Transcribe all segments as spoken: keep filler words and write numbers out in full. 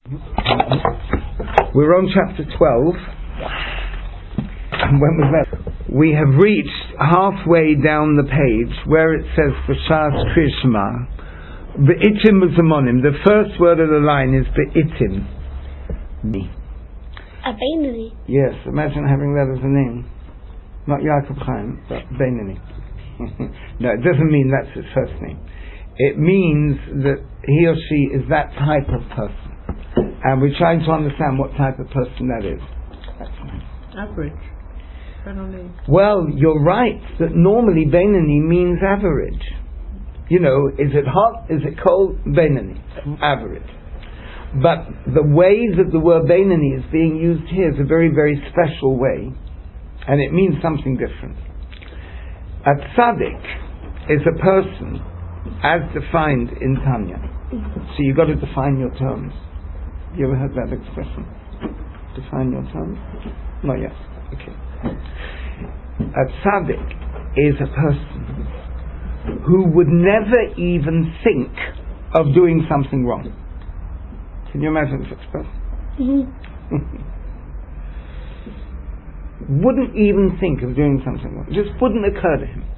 We're on chapter twelve. And when was that? We have reached halfway down the page where it says B'shas Krishma. Be'itim u'zamonim. The first word of the line is Be'itim. A Beinani. Yes, imagine having that as a name. Not Yaakov Chaim, but Beinani. No, it doesn't mean that's his first name. It means that he or she is that type of person. And we're trying to understand what type of person that is. Average. Well, you're right that normally Beinani means average. You know, is it hot? Is it cold? Beinani. Average. But the way that the word Beinani is being used here is a very, very special way. And it means something different. A tzaddik is a person as defined in Tanya. So you've got to define your terms. You ever heard that expression? Define your terms? Not yet. Okay. A tzaddik is a person who would never even think of doing something wrong. Can you imagine such a person? Mm-hmm. Wouldn't even think of doing something wrong. It just wouldn't occur to him.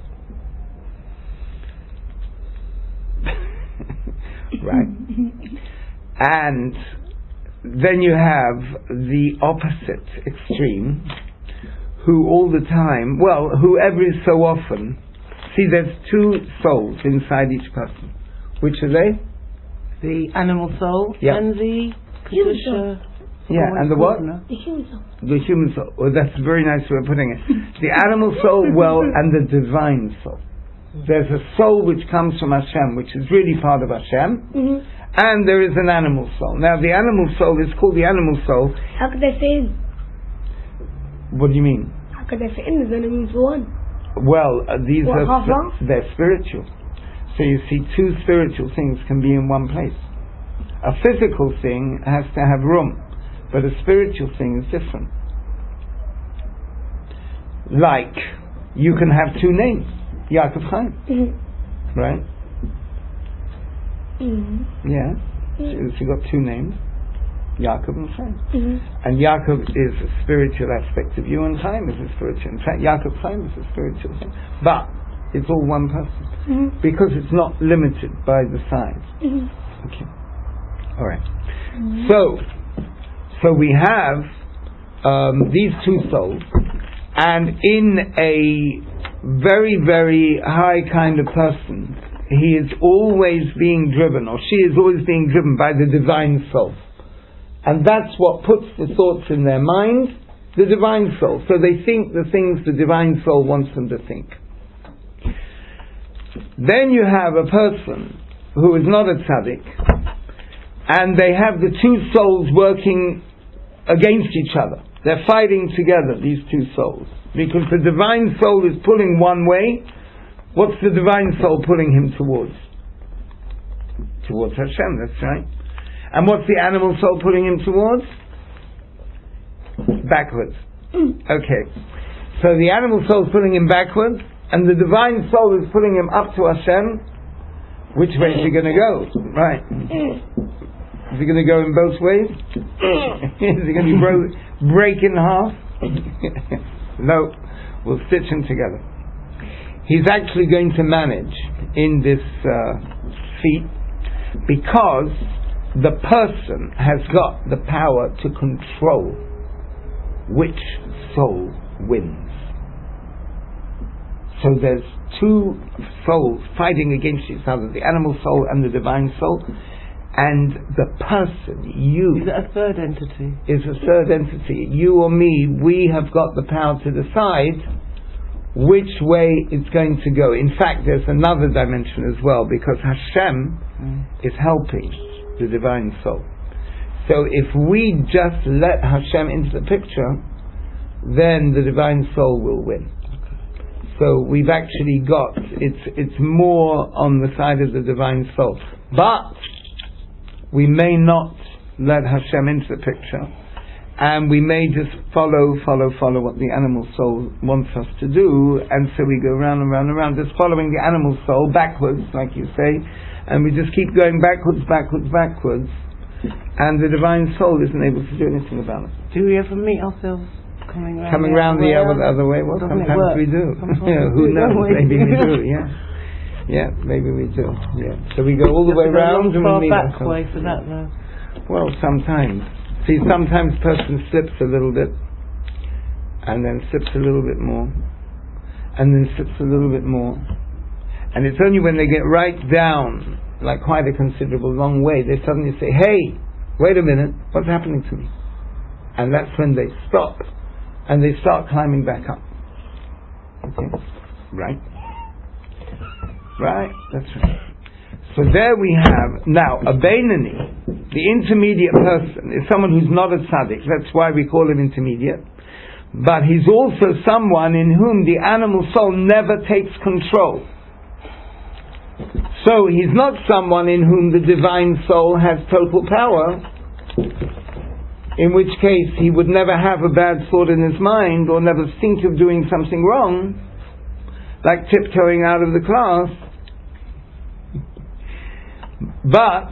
Right? And then you have the opposite extreme, who all the time, well, who every so often, see, there's two souls inside each person. Which are they? The animal soul, yeah. And the Human soul. Yeah, and the what? The human soul. The human soul. Well, that's a very nice way of putting it. The animal soul, well, and the divine soul. There's a soul which comes from Hashem, which is really part of Hashem, Mm-hmm. and there is an animal soul. Now, the animal soul is called the animal soul. How could they fit in? What do you mean? How could they fit in? There's only means for one. Well, uh, these What, are half sp- wrong? they're spiritual. So you see, two spiritual things can be in one place. A physical thing has to have room, but a spiritual thing is different. Like, you can have two names, Yaakov Chaim, Mm-hmm. right? Mm-hmm. Yeah. Mm-hmm. So you got two names, Yaakov and Chaim. Mm-hmm. And Yaakov is a spiritual aspect of you, and Chaim is a spiritual. In fact, Yaakov Chaim is a spiritual thing. But it's all one person. Mm-hmm. Because it's not limited by the size. Mm-hmm. Okay. All right. Mm-hmm. So, so we have um, these two souls, and in a very, very high kind of person, he is always being driven, or she is always being driven by the divine soul. And that's what puts the thoughts in their mind, the divine soul. So they think the things the divine soul wants them to think. Then you have a person who is not a tzaddik, and they have the two souls working against each other. They're fighting together, these two souls. Because the divine soul is pulling one way. What's the divine soul pulling him towards? Towards Hashem, that's right. And what's the animal soul pulling him towards? Backwards. Okay. So the animal soul is pulling him backwards, and the divine soul is pulling him up to Hashem. Which way is he going to go? Right. Is he going to go in both ways? Is he going to be bro- break in half? No. We'll stitch them together. He's actually going to manage in this uh, feat because the person has got the power to control which soul wins. So there's two souls fighting against each other, the animal soul and the divine soul, and the person, you, is it a third entity? Is a third entity. You or me, we have got the power to decide which way it's going to go. In fact, there's another dimension as well, because Hashem mm. is helping the divine soul. So if we just let Hashem into the picture, then the divine soul will win. So we've actually got, it's it's more on the side of the divine soul. But we may not let Hashem into the picture, and we may just follow, follow, follow what the animal soul wants us to do, and so we go round and round and round, just following the animal soul backwards, like you say, and we just keep going backwards, backwards, backwards, and the divine soul isn't able to do anything about it. Do we ever meet ourselves coming round Coming the round other the way? other, the other way? Well, Doesn't it sometimes work? we do. Sometimes Yeah, we who do, knows? don't we? Maybe we do. Yeah, yeah, maybe we do. Yeah. So we go all the You way have to go round long, and we far meet back ourselves. way for that though. Well, sometimes. See, sometimes person slips a little bit, and then slips a little bit more, and then slips a little bit more. And it's only when they get right down, like quite a considerable long way, they suddenly say, hey, wait a minute, what's happening to me? And that's when they stop, and they start climbing back up. Okay? Right? Right? That's right. So there we have, now, a Beinani, the intermediate person, is someone who's not a tzaddik. That's why we call him intermediate. But he's also someone in whom the animal soul never takes control. So he's not someone in whom the divine soul has total power, in which case he would never have a bad thought in his mind or never think of doing something wrong, like tiptoeing out of the class. But,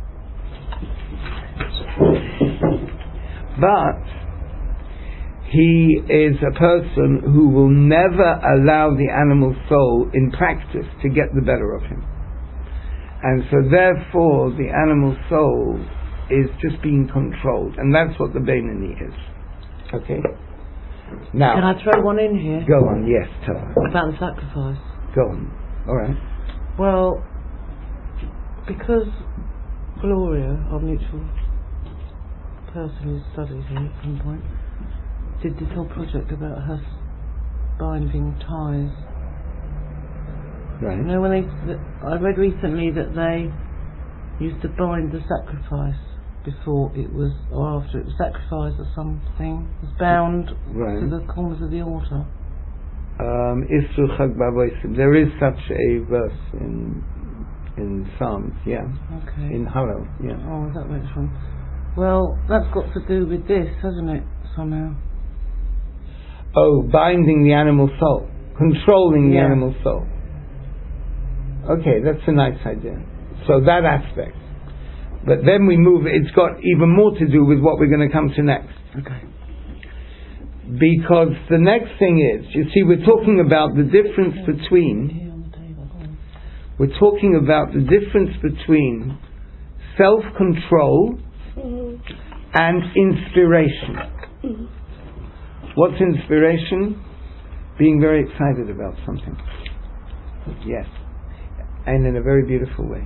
but, he is a person who will never allow the animal soul in practice to get the better of him. And so therefore the animal soul is just being controlled. And that's what the Beinani is. Okay? Now, can I throw one in here? Go on, yes, tell us. About the sacrifice. Go on. Alright. Well, because Gloria, our mutual person who studied here at some point, did this whole project about her binding ties. Right. You know, when they, th- I read recently that they used to bind the sacrifice before it was, or after it was sacrificed or something, it was bound right. to the corners of the altar. Um, Isru Chag Bavosim. There is such a verse in in Psalms, yeah. Okay. In Hallel, yeah. Oh, is that where it's from? Well, that's got to do with this, hasn't it, somehow? Oh, binding the animal soul, controlling Yeah. the animal soul. Okay, that's a nice idea. So that aspect. But then we move, it's got even more to do with what we're going to come to next. Okay. Because the next thing is, you see, we're talking about the difference between, we're talking about the difference between self-control Mm-hmm. and inspiration. Mm-hmm. What's inspiration? Being very excited about something. Yes. And in a very beautiful way.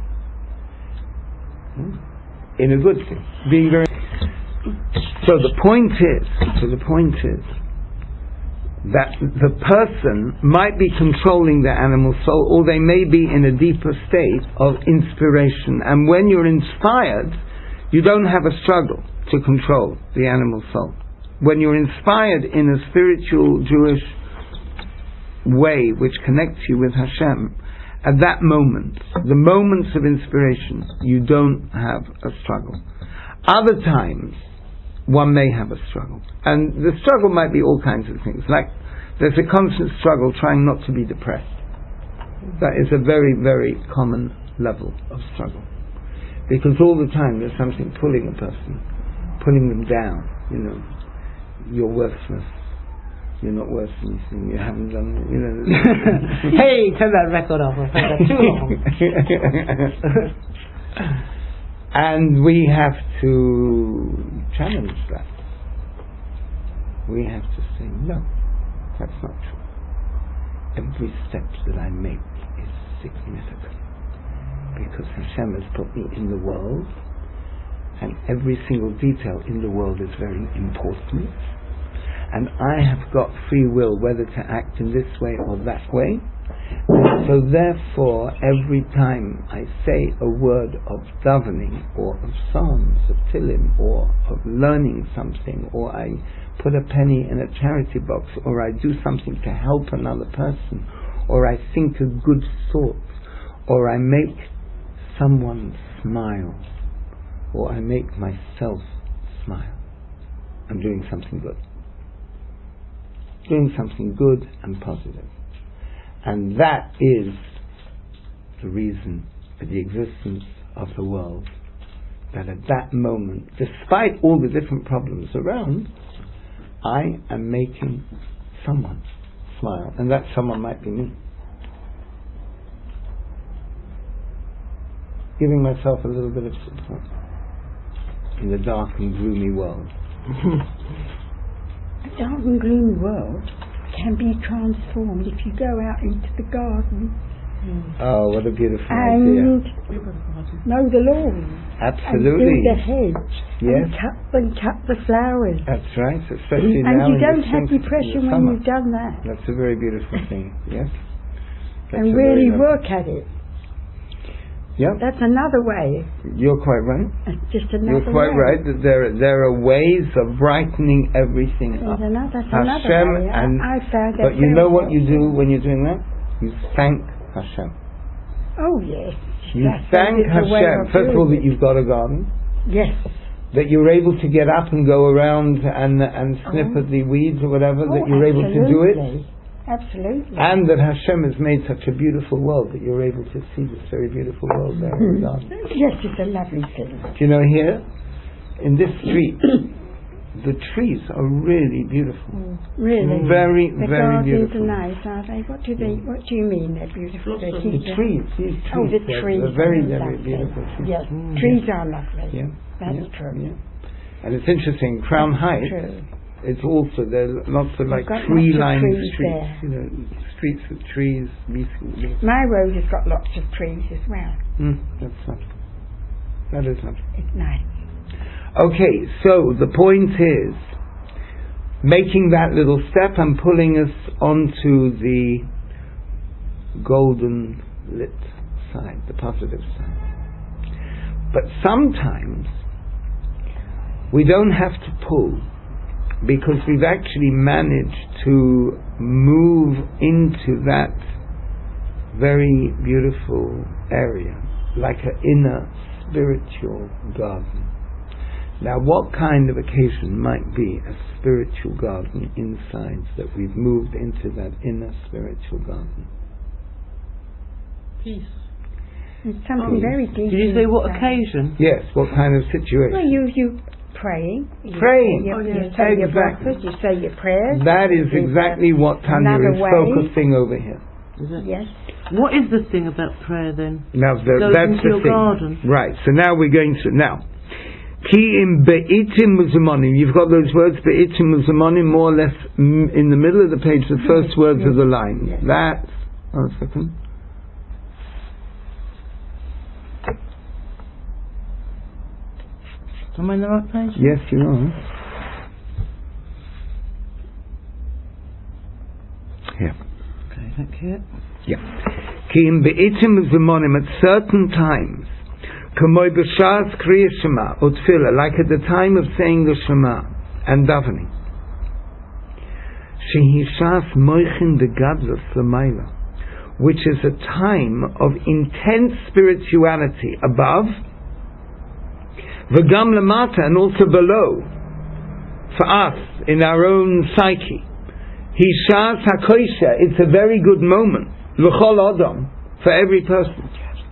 In a good thing. Being very... So the point is, so the point is, that the person might be controlling the animal soul, or they may be in a deeper state of inspiration. And when you're inspired, you don't have a struggle to control the animal soul. When you're inspired in a spiritual Jewish way which connects you with Hashem, at that moment, the moments of inspiration, you don't have a struggle. Other times, one may have a struggle. And the struggle might be all kinds of things. Like, there's a constant struggle trying not to be depressed. That is a very, very common level of struggle. Because all the time there's something pulling a person, pulling them down. You know, you're worthless. You're not worth anything. You haven't done, you know. Hey, turn that record off. I've heard that too long. And we have to challenge that. We have to say, no, that's not true. Every step that I make is significant. Because Hashem has put me in the world, and every single detail in the world is very important. And I have got free will whether to act in this way or that way. And so therefore, every time I say a word of davening, or of psalms, of Tehillim, or of learning something, or I put a penny in a charity box, or I do something to help another person, or I think a good thought, or I make someone smile, or I make myself smile, I'm doing something good. Doing something good and positive. And that is the reason for the existence of the world, that at that moment, despite all the different problems around, I am making someone smile, and that someone might be me. Giving myself a little bit of support in the dark and gloomy world. A dark and gloomy world can be transformed if you go out into the garden. Mm. Oh, what a beautiful and idea. Mow the lawn. Absolutely. And build a hedge. Yes. And cut, and cut the flowers. That's right, especially and now. And you in don't the have depression when you've done that. That's a very beautiful thing, yes. That's and really work at it. Yep. That's another way. You're quite right. It's just another You're quite way. right that there, there are ways of brightening everything There's up. Another, that's Hashem another way. and, I, I found that but you know what helpful. you do when you're doing that? You thank Hashem. Oh, yes. You that's thank Hashem, first of all, that you've got a garden. Yes. That you're able to get up and go around and and snip oh. at the weeds or whatever, oh, that you're able to do it. Absolutely. And that Hashem has made such a beautiful world that you're able to see this very beautiful world there in the garden. Yes, it's a lovely thing. Do you know, here, in this street, the trees are really beautiful. Mm, really? Very, the very beautiful. beautiful. The gardens are nice, are they? What do they? What do you mean they're beautiful? The trees, these trees. Oh, the they're, trees. They're very, are very lovely. beautiful trees. Yes, mm, trees yeah. are lovely. Yeah. That's yeah. true. Yeah. And it's interesting, Crown Heights, true. it's also, there are lots of like tree-lined streets, you know, streets with trees. My road has got lots of trees as well. Mm, that's lovely. That is lovely. It's nice. Okay, so the point is, making that little step and pulling us onto the golden lit side, the positive side. But sometimes we don't have to pull, because we've actually managed to move into that very beautiful area, like an inner spiritual garden. Now, what kind of occasion might be a spiritual garden inside that we've moved into that inner spiritual garden? Peace. It's something Peace. very deep. Did you say what occasion? Yes, what kind of situation? Well, you, you praying. You, praying. You, oh, you yes. say Exactly. your breakfast, you say your prayers. That is exactly what Tanya is way. focusing over here. Is it? Yes. What is the thing about prayer then? Now, the, Goes that's into the your thing. garden. Right, so now we're going to... Now, Ki im be'itim muzumonim. You've got those words, be'itim muzumonim, more or less m- in the middle of the page, the first yes, words yes, of the line. yes. That's... Oh, a second. Am I in the right page? Yes, you are. Here. Okay, thank you. Yeah. Ki im be'itim muzumonim, at certain times, Kamoy b'shas kriya Shema or tefillah, like at the time of saying the Shema and davening. Shehi shas moichin de gadlus l'mayla, which is a time of intense spirituality above, v'gam lamata, and also below, for us in our own psyche. Hi shas hakoisha, it's a very good moment, l'chol adam, for every person.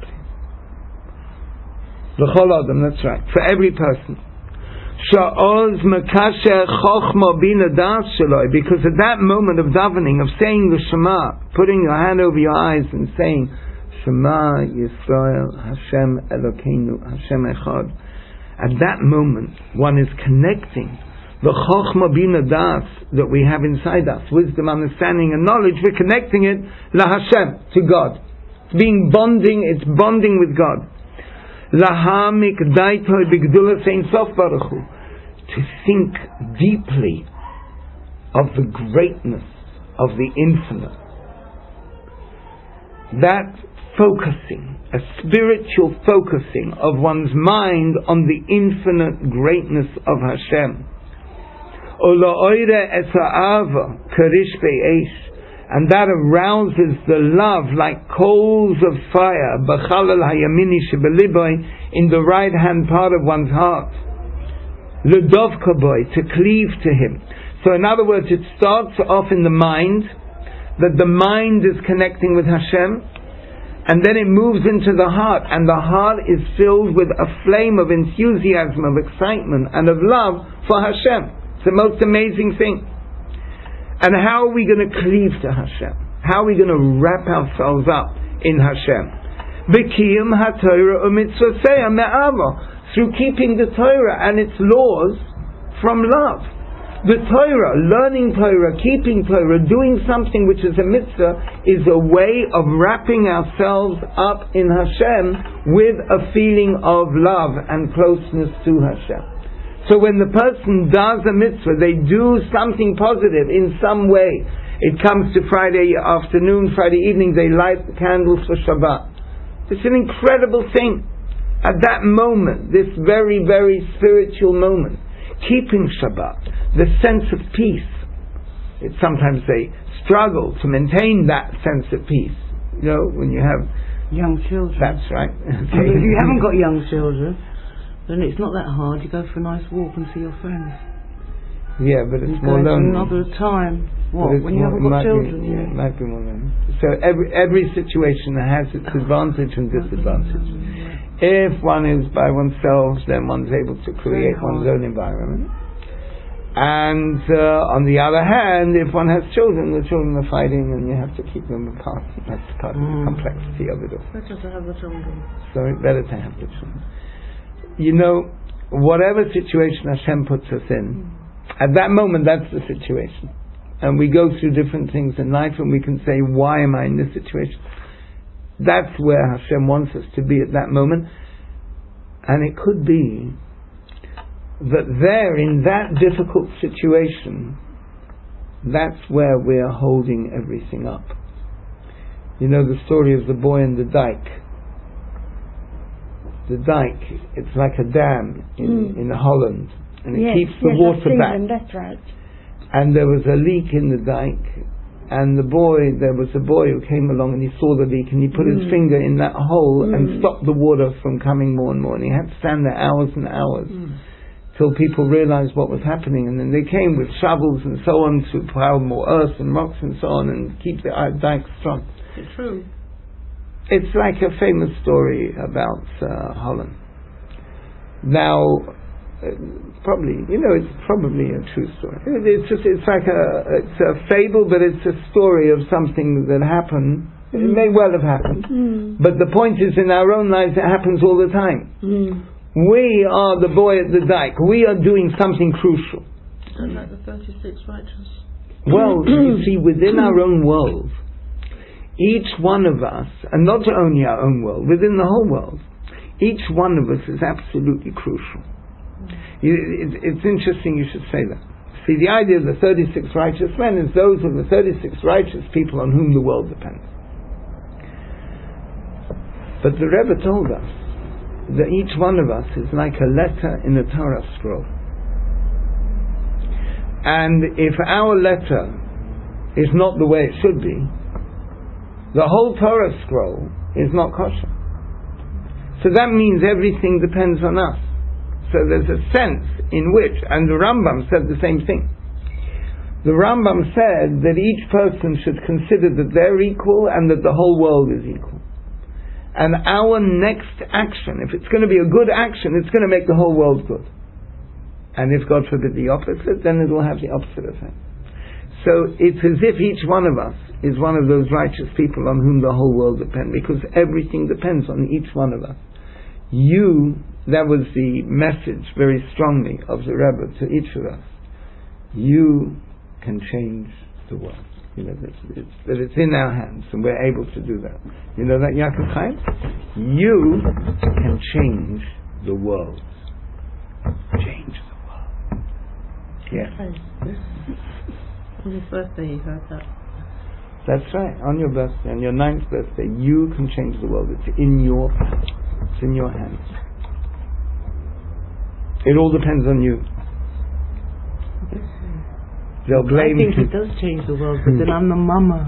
L'chol adam, that's right, for every person. Sha'oz mekasher chochma bina das shaloi, because at that moment of davening, of saying the Shema, putting your hand over your eyes and saying Shema Yisrael Hashem Elokeinu Hashem Echad, at that moment one is connecting the chochma bina das that we have inside us, wisdom, understanding and knowledge. We're connecting it la Hashem, to God. It's being bonding, it's bonding with God. Lahamik daitoi bigdulas ein sof baruch hu, to think deeply of the greatness of the infinite. That focusing, a spiritual focusing of one's mind on the infinite greatness of Hashem. Ola oire es ha'ava karish be'esh, and that arouses the love like coals of fire, b'chalal hayamini shebeliboy, in the right hand part of one's heart, l'dovka boy, to cleave to Him. So in other words, it starts off in the mind, that the mind is connecting with Hashem, and then it moves into the heart, and the heart is filled with a flame of enthusiasm, of excitement, and of love for Hashem. It's the most amazing thing. And how are we going to cleave to Hashem? How are we going to wrap ourselves up in Hashem? B'kiyum ha-Torah u'mitzvosei me'ava, through keeping the Torah and its laws from love. The Torah, learning Torah, keeping Torah, doing something which is a mitzvah, is a way of wrapping ourselves up in Hashem with a feeling of love and closeness to Hashem. So when the person does a mitzvah, they do something positive in some way. It comes to Friday afternoon, Friday evening, they light the candles for Shabbat. It's an incredible thing. At that moment, this very, very spiritual moment, keeping Shabbat, the sense of peace. It's sometimes they struggle to maintain that sense of peace. You know, when you have young children. That's right. Okay. If you haven't got young children, then it's not that hard. You go for a nice walk and see your friends. Yeah, but it's you more lonely. Another time. What? When you haven't got children? Be, yeah, it might be more lonely. So every every situation has its advantage and disadvantage. If one is by oneself, then one's able to create one's own environment. And uh, on the other hand, if one has children, the children are fighting and you have to keep them apart. That's part mm. of the complexity of it all. Better to have the children. So it's better to have the children. You know, whatever situation Hashem puts us in, mm. at that moment, that's the situation. And we go through different things in life and we can say, why am I in this situation? That's where Hashem wants us to be at that moment. And it could be that there, in that difficult situation, that's where we're holding everything up. You know the story of the boy and the dike. The dike, it's like a dam in, mm. in Holland. And it yes, keeps the yes, water back. Them, that's right. And there was a leak in the dike. And the boy, there was a boy who came along and he saw the leak and he put mm. his finger in that hole mm. and stopped the water from coming more and more. And he had to stand there hours and hours mm. till people realized what was happening. And then they came with shovels and so on to pile more earth and rocks and so on and keep the dike strong. It's true. It's like a famous story about uh, Holland. Now, Uh, probably, you know, it's probably a true story. It, it's just, it's like a, it's a fable, but it's a story of something that happened. Mm. It may well have happened. Mm. But the point is, in our own lives, it happens all the time. Mm. We are the boy at the dike. We are doing something crucial. Don't like the thirty-six righteous. Well, you see, within our own world, each one of us, and not only our own world, within the whole world, each one of us is absolutely crucial. You, it, it's interesting you should say that. See, the idea of the thirty-six righteous men is those of the thirty-six righteous people on whom the world depends. But the Rebbe told us that each one of us is like a letter in a Torah scroll. And if our letter is not the way it should be, the whole Torah scroll is not kosher. So that means everything depends on us. So there's a sense in which, and the Rambam said the same thing. The Rambam said that each person should consider that they're equal and that the whole world is equal. And our next action, if it's going to be a good action, it's going to make the whole world good. And if God forbid the opposite, then it will have the opposite effect. So it's as if each one of us is one of those righteous people on whom the whole world depends, because everything depends on each one of us. You, that was the message very strongly of the Rebbe to each of us. You can change the world. You know, that it's, that it's in our hands and we're able to do that. You know that, Yaakov Chaim? You can change the world. Change the world. Yeah. On your birthday you heard that. That's right. On your birthday, on your ninth birthday, you can change the world. It's in your hands. It's in your hands. It all depends on you. They'll blame I think you. it does change the world, but then I'm the mama.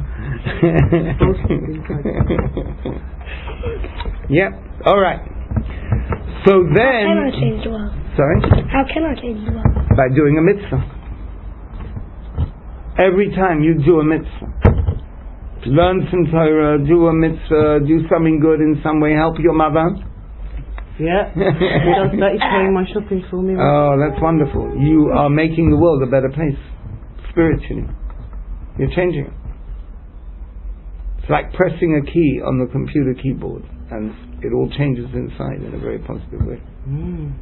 Yep. All right. So then. How can I change the world? Sorry? How can I change the world? By doing a mitzvah. Every time you do a mitzvah, learn some Torah, do a mitzvah, do something good in some way, help your mother. Yeah, he does that. He's paying my shopping for me. Oh, that's wonderful. You are making the world a better place, spiritually. You're changing it. It's like pressing a key on the computer keyboard, and it all changes inside in a very positive way. Mm.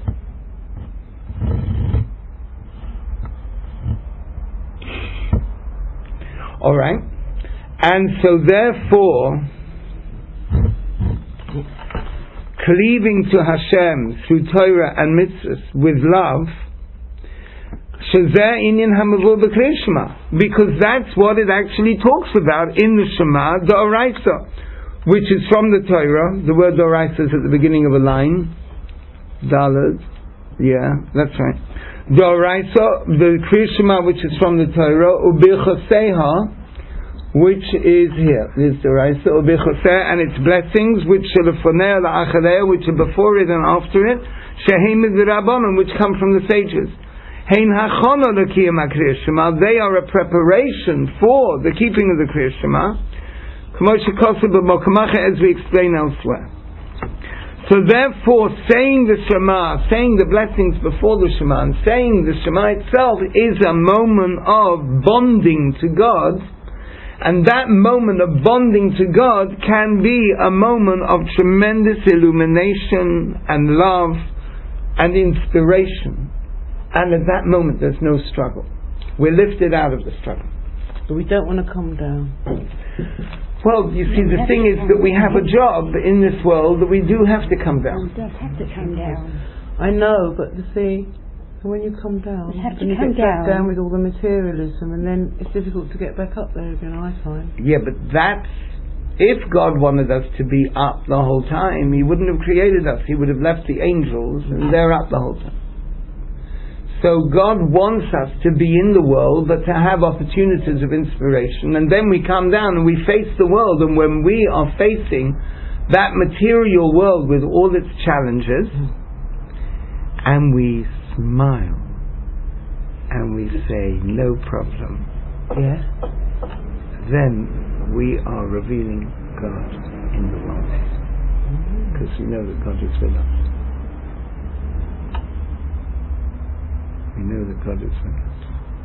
All right. And so therefore, cleaving to Hashem through Torah and mitzvahs with love, shezeh inyan hamavur b'kriyas Shema, because that's what it actually talks about in the Shema, the Oraisa, which is from the Torah. The word Oraisa is at the beginning of a line. Daled. Yeah, that's right. The Oraisa, the Kriyas Shema, which is from the Torah, u'bichoseha, which is here. This is the Oraisa, u'bichoseha, and its blessings, which are lefonei la'acharei, which are before it and after it, shehem midrabanan, which come from the sages. Hein hachana l'kiyam ha'kriyas Shema, they are a preparation for the keeping of the Kriyas Shema, k'mo shekosav b'mokamacha, as we explain elsewhere. So therefore, saying the Shema, saying the blessings before the Shema, and saying the Shema itself is a moment of bonding to God, and that moment of bonding to God can be a moment of tremendous illumination and love and inspiration. And at that moment there's no struggle. We're lifted out of the struggle. But we don't want to come down. Well, you see, the thing is that we have a job in this world that we do have to come down. We do have to come down. I know, but you see, when you come down, You have to then you come get back down. down with all the materialism, and then it's difficult to get back up there again, I find. Yeah, but that's, if God wanted us to be up the whole time, He wouldn't have created us. He would have left the angels, and they're up the whole time. So God wants us to be in the world, but to have opportunities of inspiration. And then we come down and we face the world. And when we are facing that material world with all its challenges, and we smile, and we say, no problem, Yeah. then we are revealing God in the world. Because we know that God is with us. We know that God is with us.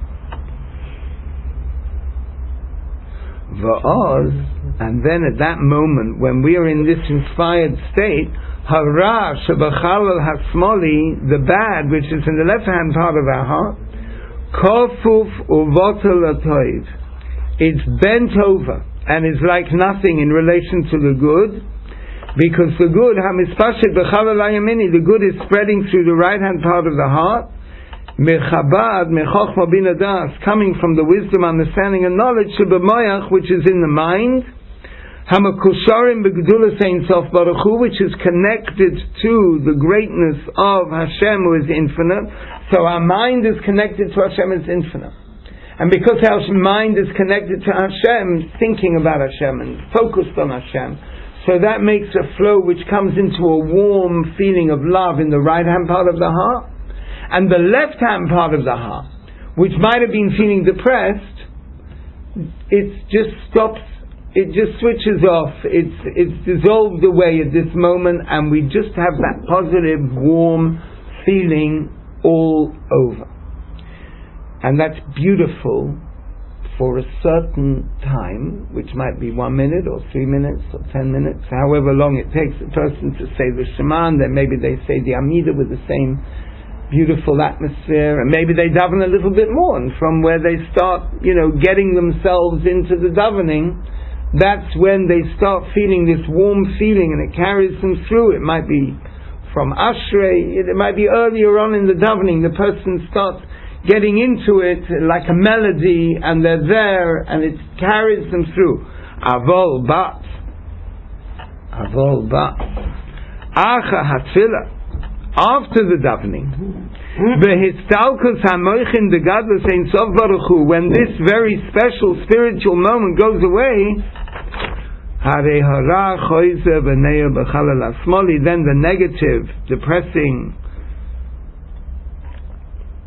Va'oz, and then at that moment, when we are in this inspired state, hara shebachalal hasmoli, the bad, which is in the left-hand part of our heart, kofuf uvotel atoiv, it's bent over and is like nothing in relation to the good, because the good, hamispashit b'chalal hayamini, the good is spreading through the right-hand part of the heart, Mechabad, Mechochma bin Adas, coming from the wisdom, understanding, and knowledge, Shebemoyach, which is in the mind, Hamakusharim Begdulas Ein Sof Baruch Hu, which is connected to the greatness of Hashem, who is infinite. So our mind is connected to Hashem, is infinite. And because our mind is connected to Hashem, thinking about Hashem and focused on Hashem, so that makes a flow which comes into a warm feeling of love in the right-hand part of the heart. And the left-hand part of the heart, which might have been feeling depressed, it just stops, it just switches off, it's, it's dissolved away at this moment, and we just have that positive, warm feeling all over. And that's beautiful for a certain time, which might be one minute or three minutes or ten minutes, however long it takes a person to say the Shema, and then maybe they say the Amidah with the same beautiful atmosphere, and maybe they daven a little bit more, and from where they start, you know, getting themselves into the davening, that's when they start feeling this warm feeling, and it carries them through. It might be from Ashrei, it might be earlier on in the davening, the person starts getting into it like a melody, and they're there, and it carries them through. Avol bat, avol bat, acha hatfilah, after the davening, when this very special spiritual moment goes away, then the negative, depressing,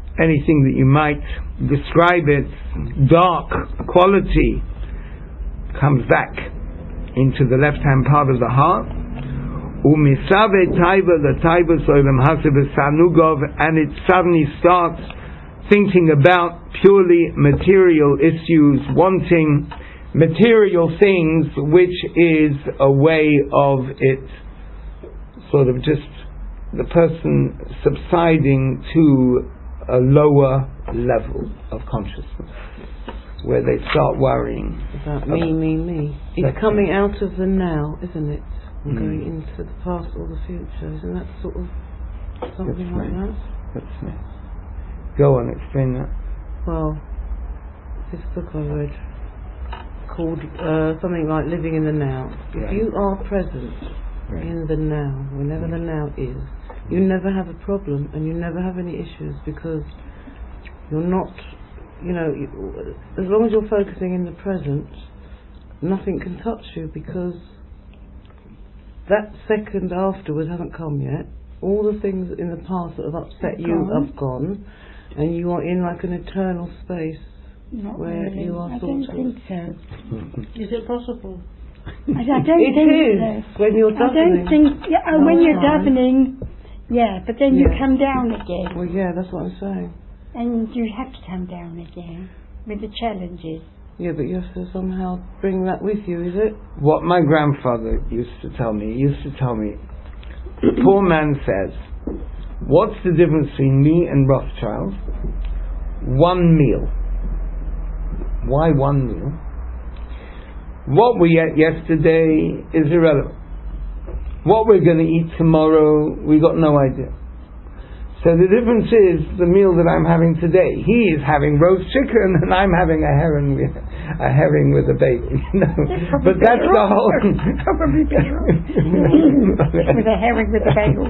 anything that you might describe it, dark quality, comes back into the left-hand part of the heart. Umisave taiva, the taiva soilem hasib sanugov, and it suddenly starts thinking about purely material issues, wanting material things, which is a way of it sort of just the person subsiding to a lower level of consciousness, where they start worrying about me, me, me. It's coming out of the now, isn't it? And mm. going into the past or the future. Isn't that sort of something That's like nice. that? That's nice. Go on, explain that. Well, this book I read called uh, something like Living in the Now. If right. you are present right. in the now, whenever right. the now is, you never have a problem and you never have any issues, because you're not, you know, you, as long as you're focusing in the present, nothing can touch you, because that second afterwards hasn't come yet. All the things in the past that have upset you gone. have gone, and you are in like an eternal space. Not where really. you are I sort don't of think so. Is it possible? I, I don't it think is so. when you're I davening. don't think. Yeah, oh, No when you're time. davening, yeah, but then Yeah. you come down again, Well, yeah, that's what I'm saying. and you have to come down again with the challenges. Yeah, but you have to somehow bring that with you, is it? What my grandfather used to tell me, he used to tell me, the poor man says, what's the difference between me and Rothschild? One meal. Why one meal? What we ate yesterday is irrelevant. What we're going to eat tomorrow, we got no idea. So the difference is the meal that I'm having today. He is having roast chicken and I'm having a herring with, a herring with a bacon. You know? But that's the whole. Probably better. With a herring with a bagel.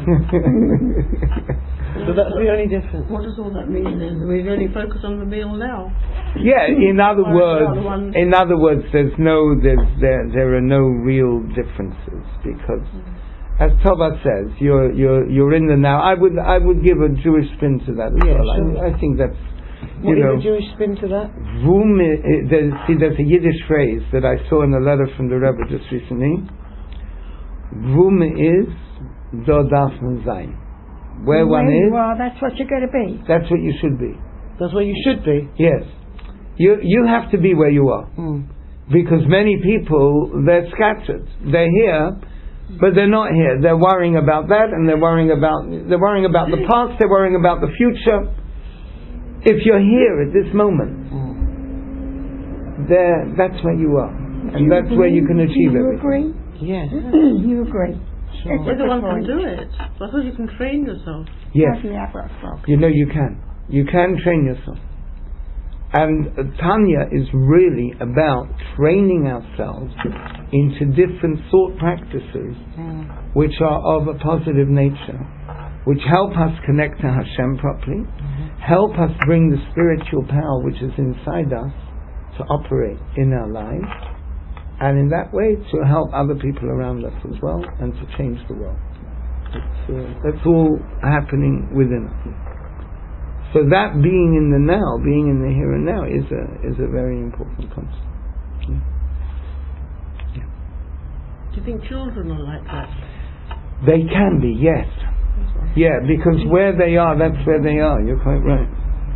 So that's the only difference. What does all that mean then? We only focus on the meal now. Yeah, in other words, in other words, there's no, there's, there, there are no real differences, because, as Tova says, you're, you're, you're in the now. I would, I would give a Jewish spin to that as yeah, well. sure. I, I think that's, what you know, is a Jewish spin to that? Vum, there's, see, there's a Yiddish phrase that I saw in a letter from the Rebbe just recently. Vum is do darf man sein. Where one is, well, that's what you're going to be. that's what you should be. That's where you should be. Yes. You you have to be where you are. Mm. Because many people, they're scattered. They're here, but they're not here. They're worrying about that, and they're worrying about they're worrying about the past, they're worrying about the future. If you're here at this moment, Mm. there that's where you are. And you that's agree? where you can achieve Do you everything. agree? Yes. You agree. Sure. That's Everyone the can point. do it. I thought you can train yourself. Yes. Yeah, well, well. You know you can. You can train yourself. And uh, Tanya is really about training ourselves into different thought practices Mm. which are of a positive nature, which help us connect to Hashem properly, Mm-hmm. help us bring the spiritual power which is inside us to operate in our lives, and in that way to help other people around us as well, and to change the world. It's, uh, that's all happening within us. So that being in the now, being in the here and now, is a is a very important concept. Yeah. Yeah. Do you think children are like that? They can be, yes. Yeah, because where they are, that's where they are. You're quite right.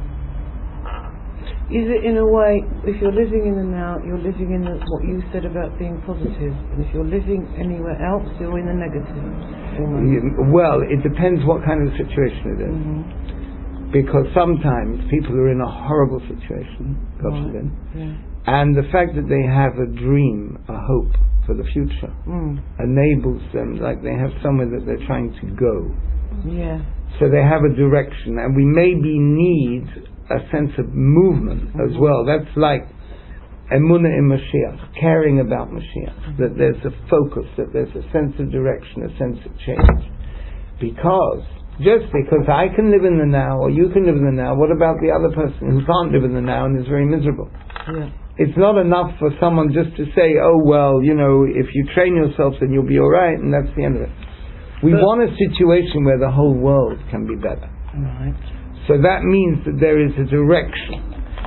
Is it in a way, if you're living in the now, you're living in the, what you said about being positive, and if you're living anywhere else, you're in the negative? Yeah, well, it depends what kind of situation it is. Mm-hmm. Because sometimes people are in a horrible situation, God Right. forbid, Yeah. and the fact that they have a dream, a hope for the future, Mm. enables them, like they have somewhere that they're trying to go. Yeah. So they have a direction, and we maybe need a sense of movement Mm-hmm. as well. That's like emunah in Mashiach, caring about Mashiach, Mm-hmm. that there's a focus, that there's a sense of direction, a sense of change. Because just because I can live in the now, or you can live in the now, what about the other person who can't live in the now and is very miserable? Yeah. It's not enough for someone just to say, oh well, you know, if you train yourself then you'll be alright, and that's the end of it. We But want a situation where the whole world can be better. Right. So that means that there is a direction.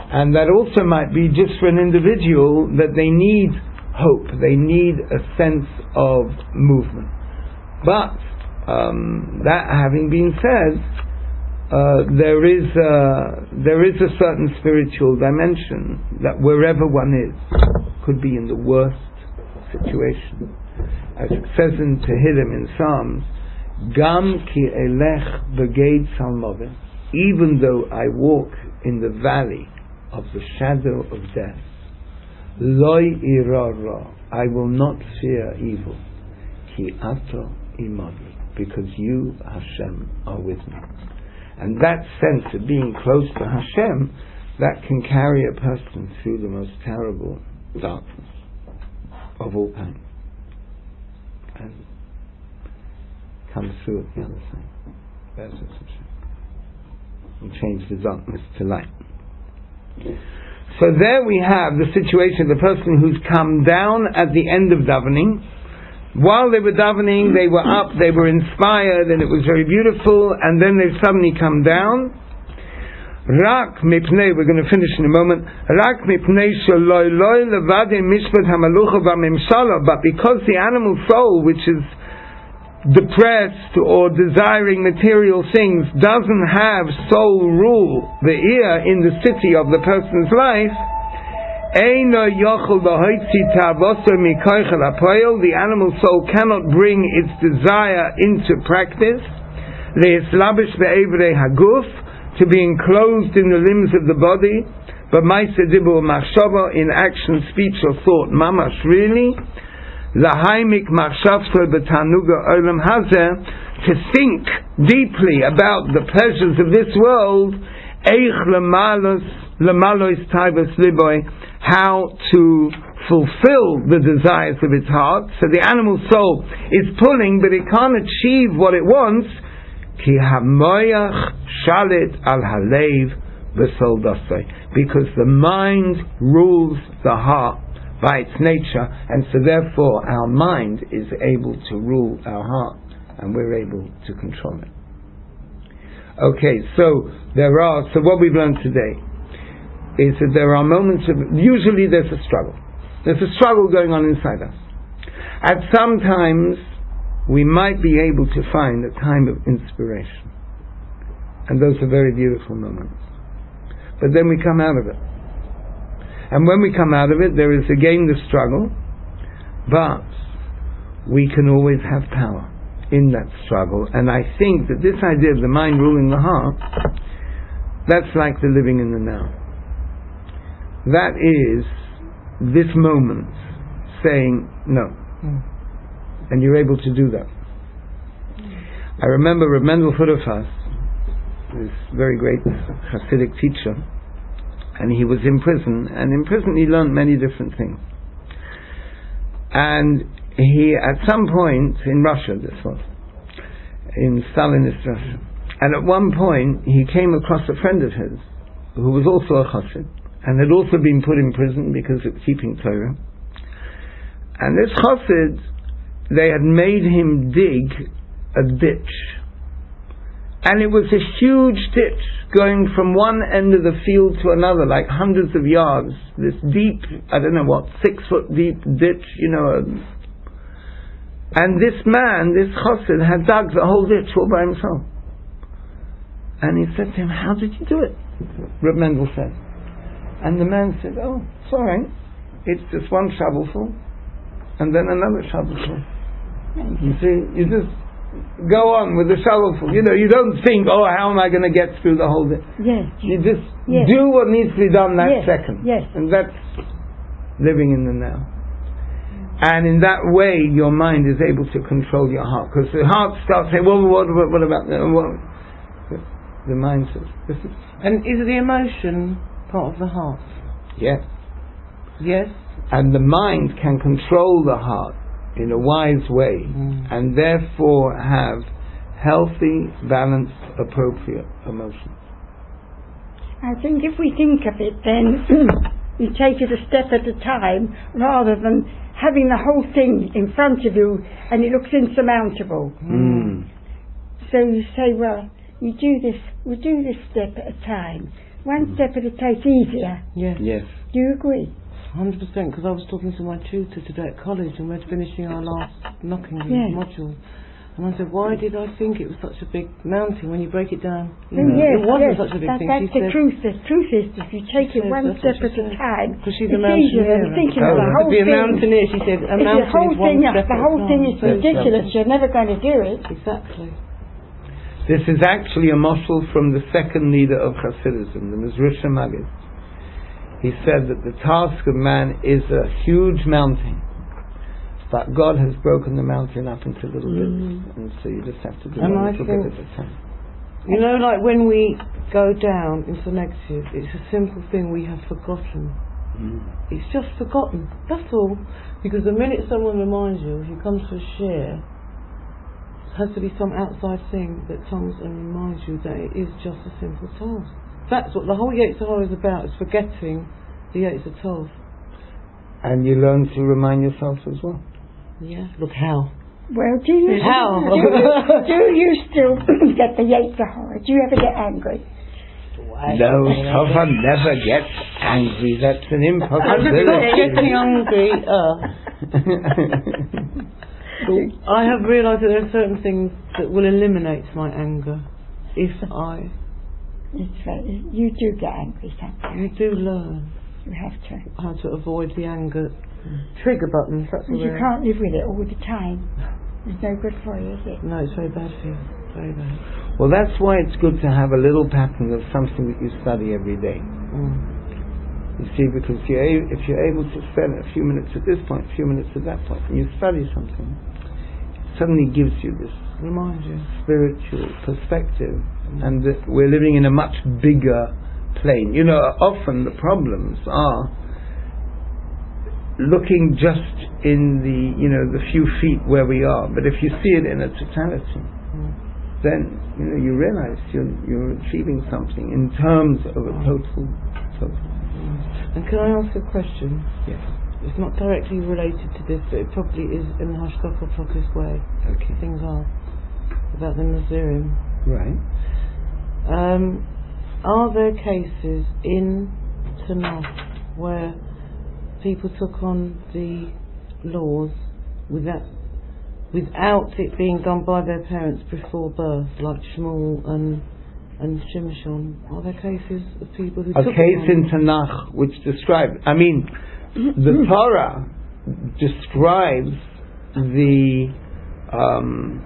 And that also might be just for an individual that they need hope, they need a sense of movement. But um, that having been said, uh, there is a, there is a certain spiritual dimension that wherever one is, could be in the worst situation. As it says in Tehillim in Psalms, Gam ki elech b'gei tzalmovim, even though I walk in the valley of the shadow of death, Loi ira ra, I will not fear evil, ki ato imadi, because you, Hashem, are with me. And that sense of being close to Hashem, that can carry a person through the most terrible darkness of all pain, and comes through at the other side. That's Hashem. And change the darkness to light. So there we have the situation of the person who's come down at the end of davening. While they were davening, they were up, they were inspired, and it was very beautiful, and then they've suddenly come down. Rak mipnei, we're going to finish in a moment. Rak mipnei shaloi loi levade mishpat hamalucha v'memshala, but because the animal soul, which is depressed or desiring material things, doesn't have soul rule, the ear in the city of the person's life, the animal soul cannot bring its desire into practice, to be enclosed in the limbs of the body, but in action, speech or thought, mamash really, Lahaimik machshavto b'tanuga olam hazeh, to think deeply about the pleasures of this world, eich lemalos lemalois taivos liboy, how to fulfill the desires of its heart. So the animal soul is pulling, but it can't achieve what it wants. Ki hamoyach shalit al halev b'sol dasei, because the mind rules the heart by its nature, and so therefore our mind is able to rule our heart, and we're able to control it. Okay, so there are, so what we've learned today is that there are moments of, usually there's a struggle. There's a struggle going on inside us. At some times, we might be able to find a time of inspiration. And those are very beautiful moments. But then we come out of it. And when we come out of it, there is again the struggle, but we can always have power in that struggle. And I think that this idea of the mind ruling the heart, that's like the living in the now. That is this moment saying no. Mm. And you're able to do that. I remember Reb Mendel Hudefas, this very great Hasidic teacher, and he was in prison, and in prison he learned many different things. And he, at some point, in Russia this was, in Stalinist Russia, and at one point he came across a friend of his, who was also a Chassid, and had also been put in prison because of keeping Torah. And this Chassid, they had made him dig a ditch. And it was a huge ditch going from one end of the field to another, like hundreds of yards. This deep, I don't know what, six foot deep ditch, you know. And this man, this chassid, had dug the whole ditch all by himself. And he said to him, "How did you do it?" Reb Mendel said. And the man said, "Oh, it's all right. It's just one shovelful, and then another shovelful. You see, you just go on with the shovelful. You know, you don't think, oh, how am I going to get through the whole thing? Yes. You just yes. do what needs to be done that yes. second. Yes. And that's living in the now. And in that way, your mind is able to control your heart. Because the heart starts saying, well, what, what, what about that? What? The mind says, this is... And is the emotion part of the heart? Yes. Yes. And the mind can control the heart in a wise way, mm. and therefore have healthy, balanced, appropriate emotions. I think if we think of it, then you take it a step at a time, rather than having the whole thing in front of you and it looks insurmountable. Mm. So you say, well, we do this, we do this step at a time. one step at a time is easier. Yes. Yes. Do you agree? one hundred percent, because I was talking to my tutor today at college and we're finishing our last knocking Yes. module. And I said, why did I think it was such a big mountain when you break it down? You Oh, know, yes, it wasn't yes. such a big that, thing. That's She the said, truth. The truth is, if you take She it said, one that's step what at she a said. time, Because she's it's a easier than mountaineer. thinking Oh, of the to whole To be a thing. mountaineer, she said, a If the mountain whole is one thing, step the at a whole thing time. is ridiculous, you're never going to do it. Exactly. This is actually a mashal from the second leader of Hasidism, the Mizrusha Magid. He said that the task of man is a huge mountain, but God has broken the mountain up into little bits, Mm. and so you just have to do And one I little think- bit at a time. You know, like when we go down into negative, it's a simple thing we have forgotten. Mm. It's just forgotten. That's all. Because the minute someone reminds you, if you come to a share, it has to be some outside thing that comes and reminds you that it is just a simple task. That's what the whole Yetzirah is about, is forgetting the Yetzirah. And you learn to remind yourself as well. Yeah. Look how. Well, do you, How? do you, do you still get the Yetzirah? Do you ever get angry? No, Tova never gets angry. That's an Stop impossibility. getting angry. Uh. I have realised that there are certain things that will eliminate my anger if I. It's very, you do get angry sometimes. You do learn You have to. how to avoid the anger trigger buttons. That's what You they're- can't live with it all the time. It's no good for you, is it? No, it's very bad for you. Very bad. Well, that's why it's good to have a little pattern of something that you study every day. Mm. You see, because you're a- if you're able to spend a few minutes at this point, a few minutes at that point, and you study something, it suddenly gives you this Remind you. spiritual perspective, and that we're living in a much bigger plane. You know, often the problems are looking just in the, you know, the few feet where we are. But if you see it in a totality, Mm. then you know you realize you're you're achieving something in terms of a total, total. Mm. And can I ask a question? Yes. It's not directly related to this, but it probably is in the Hashgacha Pratis way. Okay. Things are about the Nazirim. Right. Um, are there cases in Tanakh where people took on the laws without without it being done by their parents before birth, like Shmuel and and Shimshon? Are there cases of people who A took case it on? in Tanakh which describes, I mean, the Torah describes the um,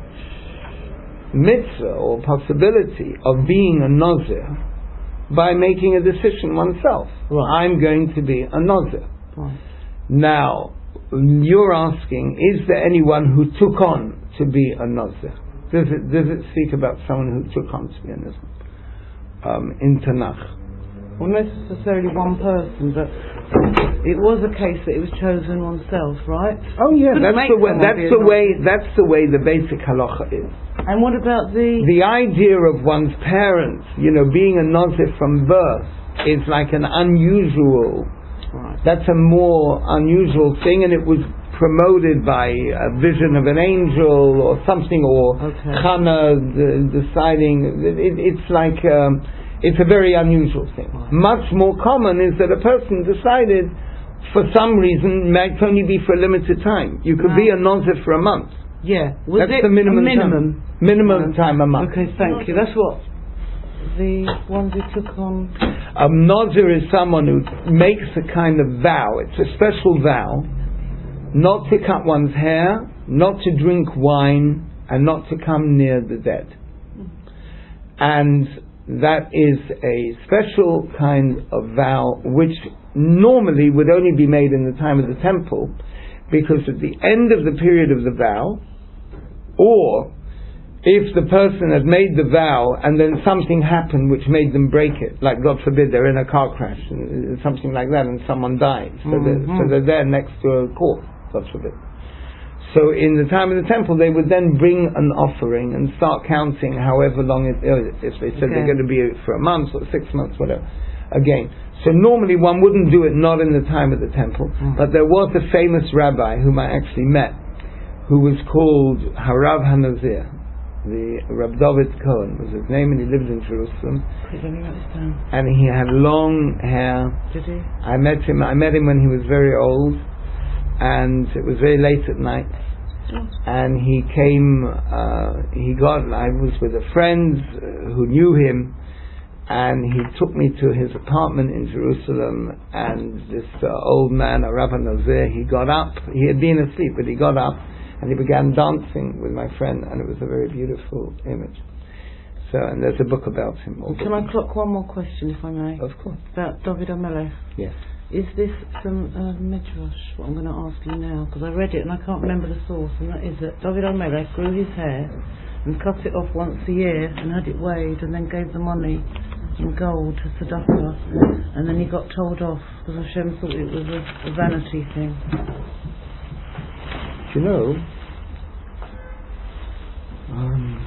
mitzvah or possibility of being a Nazir by making a decision oneself. Right. I'm going to be a Nazir. Right. Now, you're asking, is there anyone who took on to be a Nazir? Does it, does it speak about someone who took on to be a Nazir? Um, in Tanakh. Well, not necessarily one person, but it was a case that it was chosen oneself, right? Oh yeah, Couldn't that's make the way. someone That's be a the way. Nazir. That's the way the basic halacha is. And what about the... The idea of one's parents, you know, being a Nazir from birth is like an unusual. Right. That's a more unusual thing, and it was promoted by a vision of an angel or something, or Okay. Chana d- deciding. It, it's like um, it's a very unusual thing. Right. Much more common is that a person decided, for some reason, might only be for a limited time. You could Right. be a Nazir for a month. Yeah. Was That's it the minimum a minimum? time. Minimum Right. time a month. Okay, thank you. That's what the ones who took on... A Nazir is someone who makes a kind of vow. It's a special vow, not to cut one's hair, not to drink wine, and not to come near the dead. And that is a special kind of vow which normally would only be made in the time of the temple, because at the end of the period of the vow, or if the person had made the vow and then something happened which made them break it, like God forbid they're in a car crash, and something like that, and someone dies, so, they're, so Mhm. they're there next to a corpse, God forbid. So in the time of the temple, they would then bring an offering and start counting however long it is. If they said Okay. they're going to be for a month or six months, whatever. Again, so normally one wouldn't do it not in the time of the temple, Mm. but there was a famous rabbi whom I actually met, who was called Harav HaNazir. the Rab David Cohen was his name, and he lived in Jerusalem. Quick, let me write this down. And he had long hair. Did he? I met him. I met him when he was very old, and it was very late at night. Oh. And he came. Uh, he got. I was with a friend uh, who knew him, and he took me to his apartment in Jerusalem. And this uh, old man, a Rabbi Nazir, he got up. He had been asleep, but he got up. And he began dancing with my friend, and it was a very beautiful image. So, and there's a book about him. Can I clock one more question, if I may? Of course. About David HaMelech. Yes. Is this from uh, Midrash, what I'm going to ask you now? Because I read it and I can't remember the source, and that is that David HaMelech grew his hair and cut it off once a year and had it weighed, and then gave the money in gold to tzedakah, and then he got told off because Hashem thought it was a, a vanity thing. You know, um,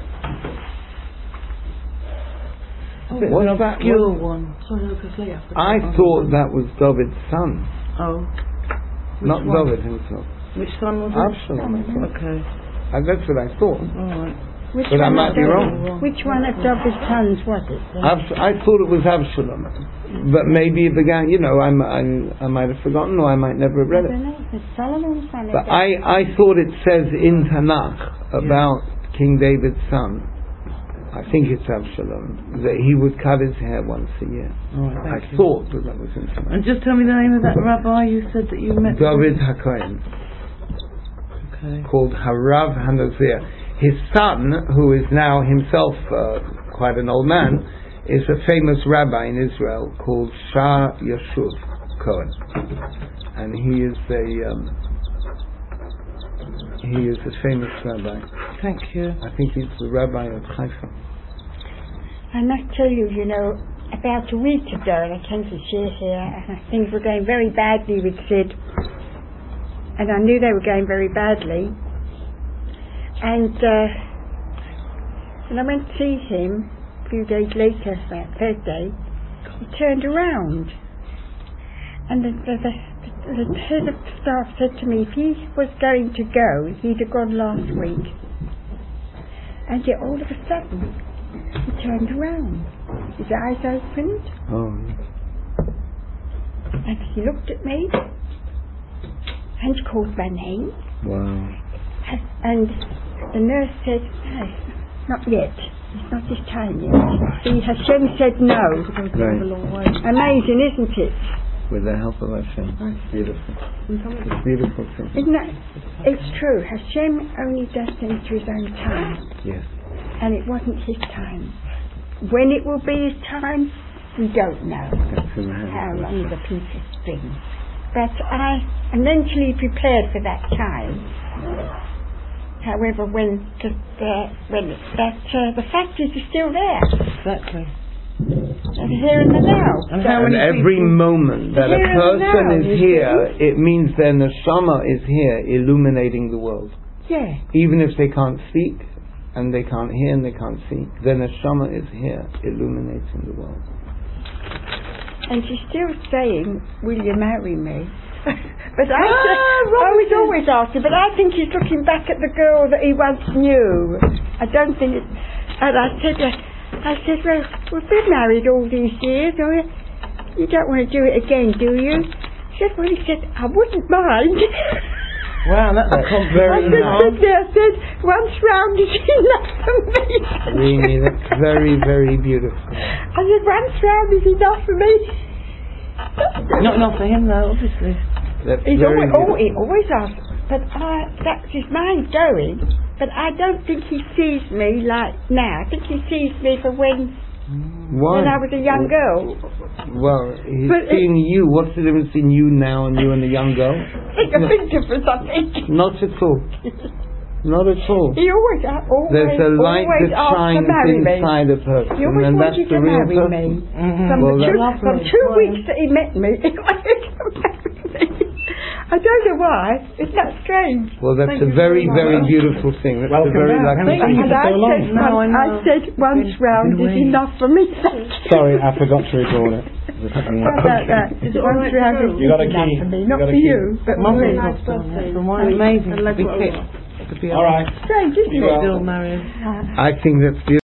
Oh, it's what's an that obscure one? one. Sorry, Lucas Lee. I thought that was David's son, Oh. Which not one? David himself. Which son was it? Absalom, I thought. Okay. Uh, that's what I thought. Alright. Which But I one might of be David- wrong. Which one of David's sons was it? then? Abs- I thought it was Absalom, but maybe it began. You know, I'm, I'm, I might have forgotten, or I might never have read I it. don't know. It's Solomon's son. But I, I thought it says in Tanakh about King David's son, I think it's Absalom, that he would cut his hair once a year. Alright, I thank you. thought that that was in Tanakh. And just tell me the name of that rabbi you said that you met. David HaKohen, Okay. called Harav HaNazir. His son, who is now himself uh, quite an old man, is a famous rabbi in Israel called Shah Yashuv Cohen, and he is a um, he is a famous rabbi. Thank you. I think he's the rabbi of Haifa. I must tell you, you know, about a week ago, I came to share here, and things were going very badly with Sid, and I knew they were going very badly. And uh, when I went to see him a few days later, that Thursday, he turned around, and the, the, the, the head of staff said to me if he was going to go, he'd have gone last week. And yet all of a sudden, he turned around, his eyes opened, Oh, and he looked at me, and called my name, wow. and the nurse said, no, not yet. It's not his time yet. See, Hashem said no. Right. Amazing, isn't it? With the help of Hashem. It's beautiful. It's a beautiful thing. Isn't that? It's true. Hashem only does things to his own time. Yes. And it wasn't his time. When it will be his time, we don't know. That's in the hands How of long Hashem. the piece of string. But I am mentally prepared for that time. However, when the, uh, when that uh, the fact is, it's still there. Exactly. And here and the now. And So- how And many every people- moment that a Here and person now, is you here, it means their neshama is here illuminating the world. Yeah. Even if they can't speak, and they can't hear, and they can't see, their neshama is here illuminating the world. And she's still saying, will you marry me? But I, Ah, said, I was always asking, but I think he's looking back at the girl that he once knew. I don't think it... And I said, uh, I said, well, we've been married all these years. Or you don't want to do it again, do you? He said, well, he said, I wouldn't mind. Wow, that's a That's I very said, nice. "Good dear," I said, once round is enough for me. Really, that's very, very beautiful. I said, once round is enough for me. not enough for him though, obviously. That's He's very always, oh, beautiful. he always asks, but I, that's his mind going. But I don't think he sees me like now. I think he sees me for when Why? when I was a young girl. Well, he's But it- seeing you. What's the difference between you now and you and the young girl? It's a big difference, I think. Not at all. Not at all. He always, uh, always, There's a light always that asks to shines marry me. inside a person, He always and that's wanted the to real marry person. me. Mm-hmm. From, Well, the two, that's from lovely. two Right. weeks that he met me, he wanted to marry me. I don't know why. Isn't that strange? Well, that's Thank a you very, very very much. beautiful thing. That's Welcome a very back. lucky Thank thing. you. And I so long. said, No, I once, know. I said once round is waiting. enough for me. Sorry, I forgot to record it. How about that? Is it all Once right to round go? is You got a enough key. for me, You not got a for key. you, but for Mum me. has done that. So why amazing And to like be what- picked To be All right. Strange, isn't You it? will. still married. Uh, I think that's beautiful.